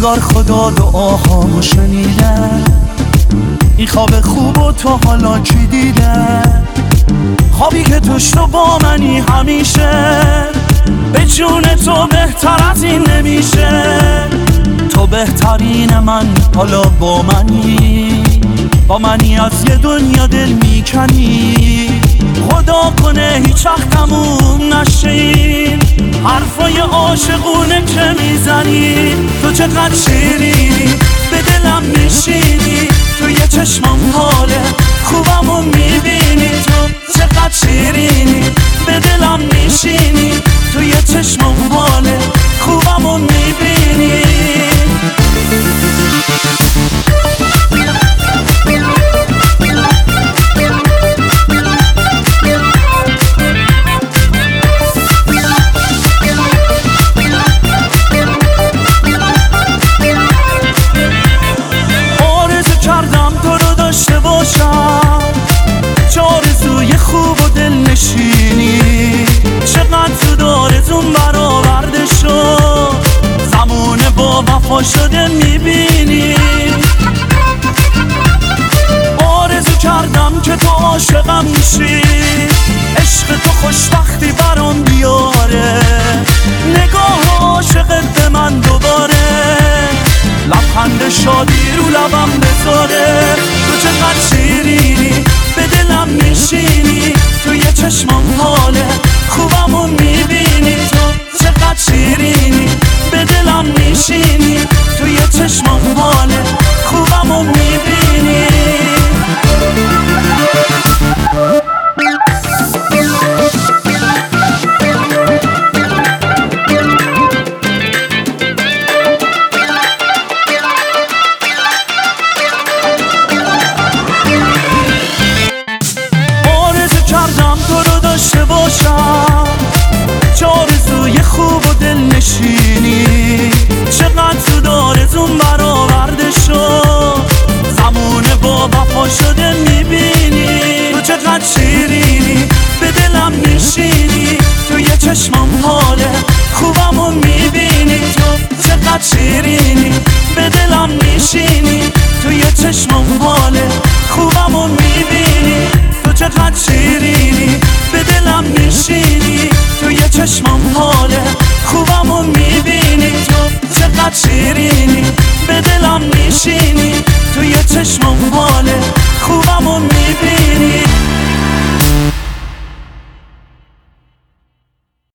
انگار خدا دعاهامو شنیده. این خواب خوب و تو حالا کی دیده؟ خوابی که توش تو با منی همیشه، به جون تو بهتر از این نمیشه. تو بهترین من حالا با منی از یه دنیا دل میکنی. خدا کنه هیچ وقت تموم نشین حرفای عاشقونه که میزنی. تو چقدر شیرینی به دلم میشینی، تو یه چشمم حاله خوبمو میبینی. تو چقدر شیرینی به دلم میشینی، تو یه چشمم حاله خوبمو میبینی. چه آرزوی خوب و دل نشینی، چقدر تو دارتون برآورده شد. زمونه با وفا شده میبینی. آرزو کردم که تو عاشقم میشی، عشق تو خوشبختی برام بیاره. نگاه عاشقت به من دوباره، لبخند شادی رو لبم بذاره. تو چقدر شیرینی به دلم میشینی، تو یه چشمم حاله خوبمو میبینی. تو چقدر شیرینی به دلم میشینی، تو یه چشمم حاله خوبمو میبینی. چه آرزوی خوب و دل نشینی، چقدر تو دارتون برآورده شد. زمونه با وفا شده میبینی. تو چقدر شیرینی به دلم میشینی، تو یه چشمم حاله خوبمو میبینی. تو چقدر شیرینی به دلم میشینی، تو یه چشمم حاله خوبمو میبینی. تو چقدر شیرینی به دلم میشینی، تو یه چشمم حاله خوبمو میبینی. تو چقدر شیرینی به دلم میشینی، تو